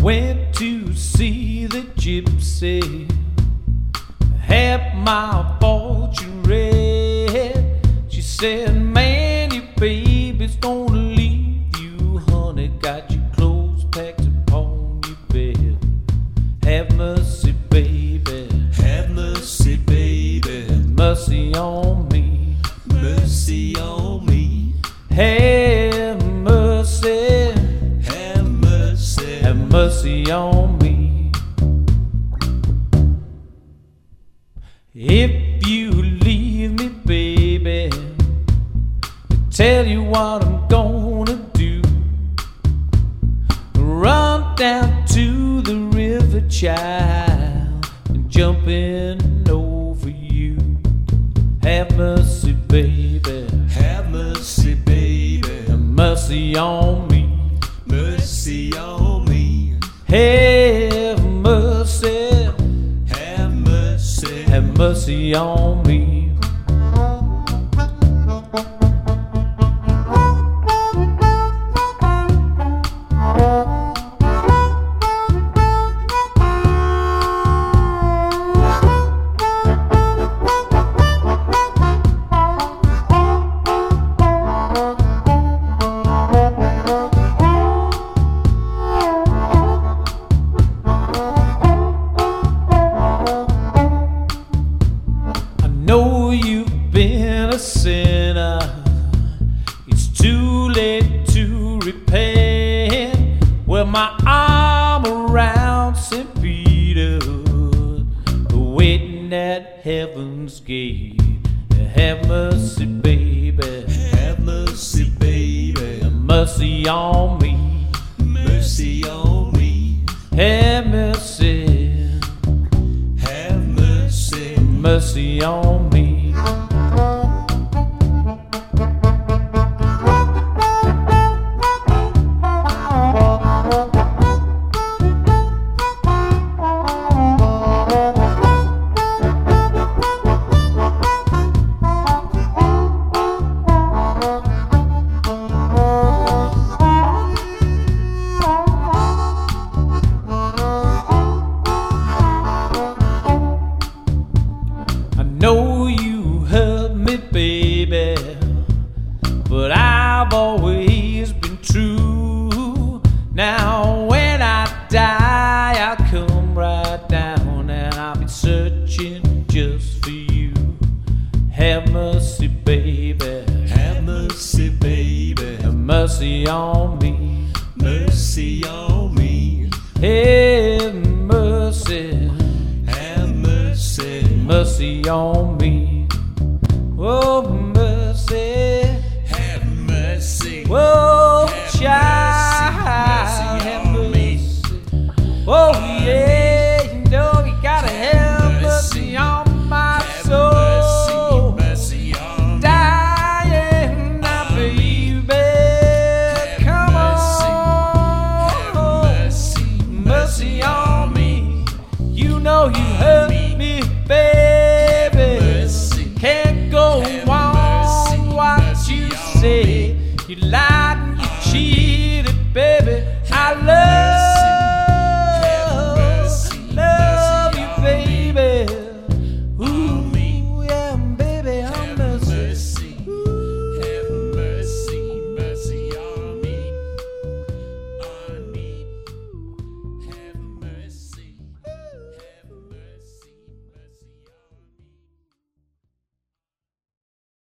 went to see the gypsy, had my fortune read. She said, man, your baby's gonna leave you, honey. Got your clothes packed upon your bed. Have mercy, baby. Have mercy, baby. Mercy on me. Mercy on me. Have mercy. Have mercy. Have mercy on me. If you leave me, baby, tell you what I'm gonna do. Run down to the river, child, and jump in over you. Have mercy, baby. Have mercy, baby. Have mercy on me. Mercy on me. Have mercy. Have mercy. Have mercy on me. Know you've been a sinner. It's too late to repent. Well, my arm around St. Peter, waiting at heaven's gate. Have mercy, baby. Have mercy, baby. Have mercy on me. Mercy on me. Have mercy. Have mercy. Mercy on me. Know you hurt me, baby, but I've always been true. Now when I die, I'll come right down and I'll be searching just for you. Have mercy, baby. Have mercy, baby. Have mercy on me. Mercy on me. Have mercy. Have mercy. Mercy on me. Oh, mercy. Have mercy. Whoa.